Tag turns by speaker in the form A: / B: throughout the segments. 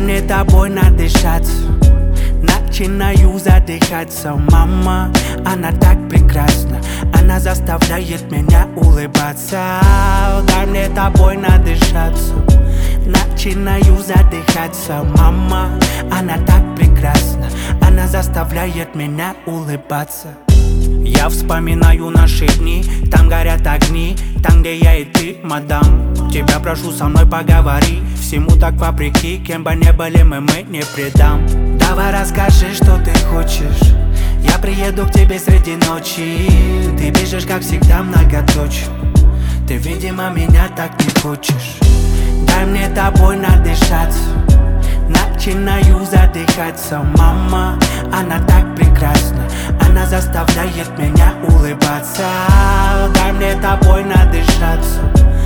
A: мне тобой надышаться. Начинаю задыхаться. Мама, она так прекрасна, она заставляет меня улыбаться. Дай мне тобой надышаться. Начинаю задыхаться. Мама, она так прекрасна, она заставляет меня улыбаться. Я вспоминаю наши дни, там горят огни, там, где я и ты, мадам. Тебя прошу, со мной поговори. Всему так вопреки, кем бы не были мы не предам. Давай расскажи, что ты хочешь. Я приеду к тебе среди ночи. Ты бежишь, как всегда, многоточие. Ты, видимо, меня так не хочешь. Дай мне тобой надышаться. Начинаю задыхаться. Мама, она так прекрасна, она заставляет меня улыбаться. Дай мне тобой надышаться.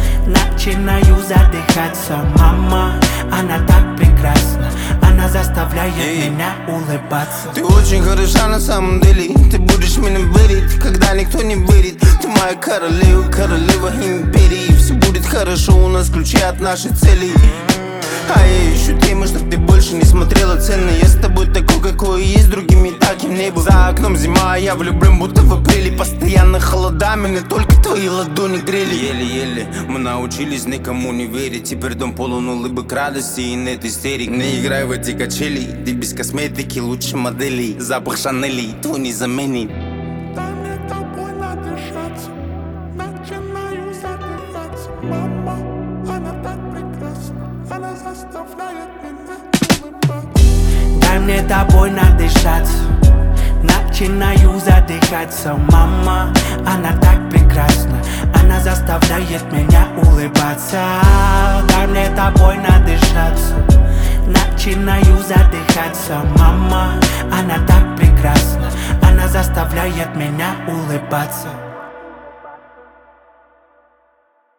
A: Начинаю задыхаться. Мама, она так прекрасна, она заставляет меня улыбаться.
B: Ты очень хороша на самом деле. Ты будешь меня верить, когда никто не верит. Ты моя королева, королева империи. Все будет хорошо, у нас ключи от нашей цели. А я ищу темы, чтоб ты больше не смотрела цены. Я с тобой такой, какой есть, другими таким не был. За окном зима, а я влюблен, будто в апреле. Постоянно холода, меня только твои ладони грели. Еле-еле мы научились никому не верить. Теперь дом полон улыбок, радости и нет истерик. Не играй в эти качели, ты без косметики лучше моделей. Запах Шанели, твой не заменит.
C: Дай мне тобой надышаться. Начинаю задыхаться. Мама, она так прекрасна, она заставляет меня улыбаться.
A: Дай мне тобой надышаться. Начинаю задыхаться. Мама, она так прекрасна, она заставляет меня улыбаться. Дай мне тобой надышаться. Начинаю задыхаться. Мама, она так прекрасна, она заставляет меня улыбаться.